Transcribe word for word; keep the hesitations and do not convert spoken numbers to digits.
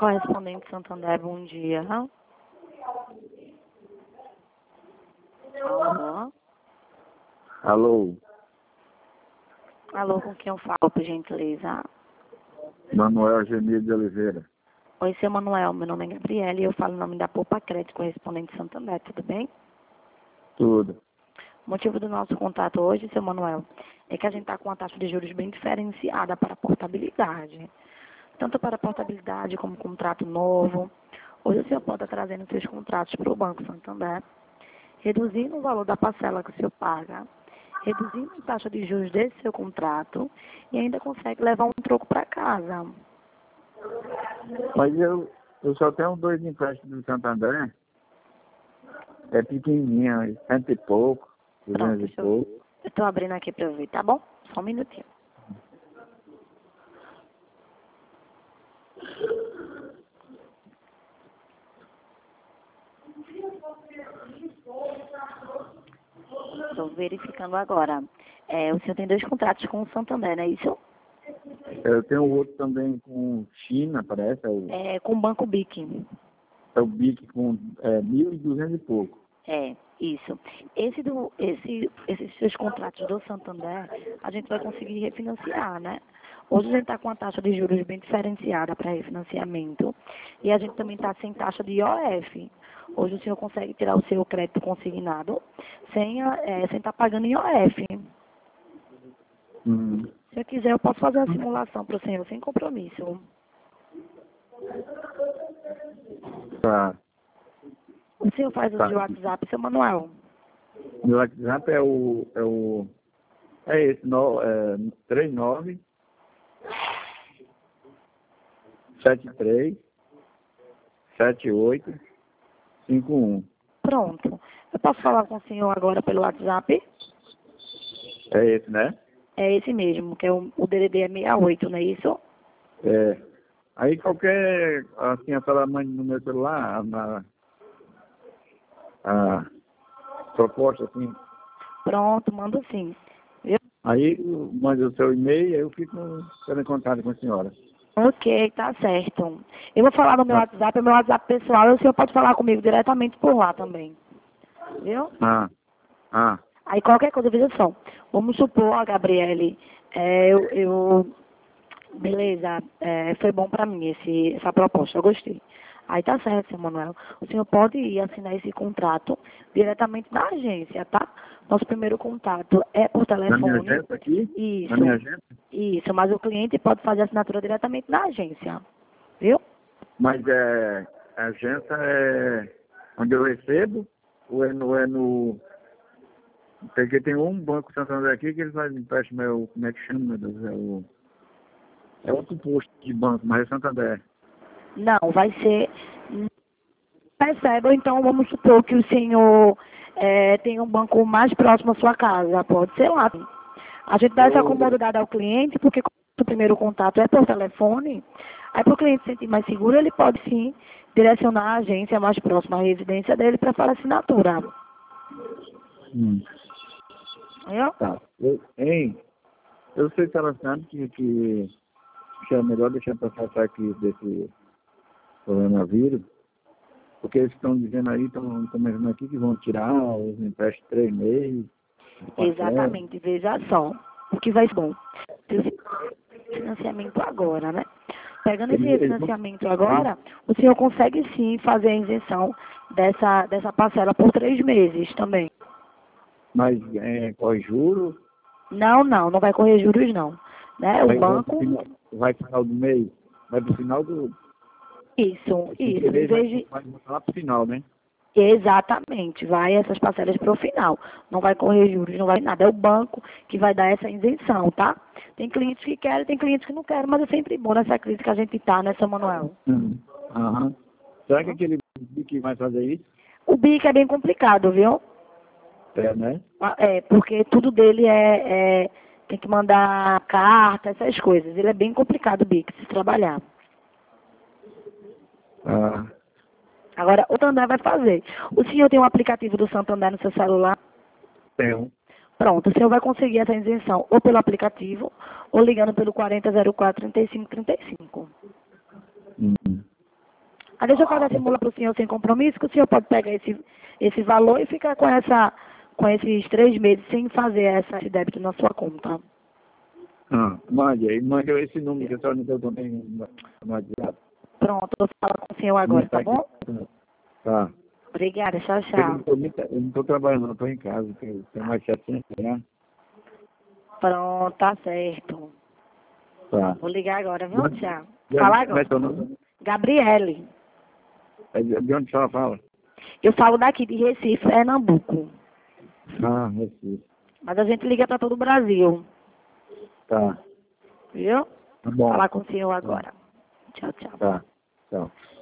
Correspondente Santander, bom dia. Alô? Alô, Alô, com quem eu falo, por gentileza? Manuel Genil de Oliveira. Oi, seu Manuel, meu nome é Gabriela e eu falo em nome da Poupa Crédito, correspondente Santander, tudo bem? Tudo. O motivo do nosso contato hoje, seu Manuel, é que a gente está com uma taxa de juros bem diferenciada para portabilidade. Tanto para portabilidade como contrato novo. Hoje o senhor pode estar trazendo seus contratos para o Banco Santander, reduzindo o valor da parcela que o senhor paga, reduzindo a taxa de juros desse seu contrato e ainda consegue levar um troco para casa. Mas eu, eu só tenho dois empréstimos do Santander. É pequenininho, cento e pouco, Pronto, duzentos e deixa eu... pouco. Eu estou abrindo aqui para eu ver, tá bom? Só um minutinho. Estou verificando agora. É, o senhor tem dois contratos com o Santander, não é isso? Eu tenho outro também com China, parece, é o, É, com o Banco B I C. é o B I C com é, mil e duzentos e pouco. É, isso. Esse do, esse, esses seus contratos do Santander, a gente vai conseguir refinanciar, né? Hoje a gente está com uma taxa de juros bem diferenciada para refinanciamento e a gente também está sem taxa de I O F. Hoje o senhor consegue tirar o seu crédito consignado sem a- é, sem estar pagando I O F. Hum. Se eu quiser, eu posso fazer a simulação para o senhor sem compromisso. Tá, O senhor faz uso tá. de WhatsApp, seu Manuel? Meu WhatsApp é o. É, o, é esse, no, é, trinta e nove, setenta e três, setenta e oito, cinquenta e um. Pronto. Eu posso falar com o senhor agora pelo WhatsApp? É esse, né? É esse mesmo, que é o, o D D D é sessenta e oito, não é isso? É. Aí qualquer, assim, a tamanho no meu celular, na, a proposta, assim, Pronto, mando sim. Viu? aí manda o seu e-mail e eu fico tendo em contato com a senhora. Ok, tá certo. Eu vou falar no meu Tá. WhatsApp, é meu WhatsApp pessoal, e o senhor pode falar comigo diretamente por lá também. Viu? Ah, ah, Aí qualquer coisa, veja só. Vamos supor, a Gabriele, é, eu, eu beleza, é, foi bom para mim esse, essa proposta, eu gostei. Aí tá certo, seu Manuel. O senhor pode ir assinar esse contrato diretamente na agência, tá? Nosso primeiro contato é por na minha telefone. agência aqui? Na minha Isso, agência? isso, mas o cliente pode fazer a assinatura diretamente na agência, viu? Mas é, a agência é onde eu recebo ou é no... É no porque tem um Banco Santander aqui que eles fazem empréstimo, é o, como é que chama, meu Deus? É, o, é outro posto de banco, mas é Santander. Não, vai ser. Percebe, ou então vamos supor que o senhor é, tem um banco mais próximo à sua casa, pode ser lá. A gente dá essa Eu, comodidade ao cliente, porque como o primeiro contato é por telefone, aí para o cliente se sentir mais seguro, ele pode sim direcionar a agência mais próxima à residência dele para fazer a assinatura. hum, Viu? tá. Eu, hein, eu sei que ela sabe que, que, que é melhor deixar passar aqui desse coronavírus, porque eles estão dizendo aí, estão começando aqui que vão tirar os empréstimos três meses, de parcela. Exatamente, veja só. O que vai ser bom? Esse financiamento agora, né? Pegando esse Eles, eles vão, refinanciamento eles, agora, o senhor consegue sim fazer a isenção dessa, dessa parcela por três meses também. mas é, corre juros, Não, não, não vai correr juros não. Né? O vai, vai, pro banco, final, vai pro final do mês, vai pro final do. isso, Sem isso, em querer, vai, vez de... vai botar lá pro final, né? Exatamente, vai essas parcelas para o final. Não vai correr juros, não vai nada. É o banco que vai dar essa isenção, tá? Tem clientes que querem, tem clientes que não querem, mas é sempre bom nessa crise que a gente tá, né, seu Manuel? Hum. Aham. Será que aquele que vai fazer isso? O B I C é bem complicado, viu? É, né? Ah, É, porque tudo dele é, é- tem que mandar carta, essas coisas. Ele é bem complicado o B I C, se trabalhar. Ah, Agora, o Santander vai fazer. O senhor tem um aplicativo do Santander no seu celular? tem um. Pronto, o senhor vai conseguir essa isenção ou pelo aplicativo ou ligando pelo quarenta zero quatro, trinta e cinco trinta e cinco. Hum. Aí deixa eu fazer a simula para o senhor sem compromisso, que o senhor pode pegar esse, esse valor e ficar com, essa, com esses três meses sem fazer essa, esse débito na sua conta. Ah, mande aí, mande esse número que a senhora me deu também no no WhatsApp. Pronto, eu falo com o senhor agora, tá bom? Tá. Obrigada, tchau, Eu tchau. não tô muito- eu não estou trabalhando, estou em casa, tem tem mais chatinho, né? Pronto, tá certo. Tá. Vou ligar agora, viu? Tchau. De- Fala como é agora. teu nome? Gabriele. É De de onde a senhora fala? Eu falo daqui de Recife, Pernambuco. Ah, Recife. Mas a gente liga para todo o Brasil, Tá. viu? Tá Vou bom. falar com o senhor agora. Tchau, tchau. Tá. Tchau.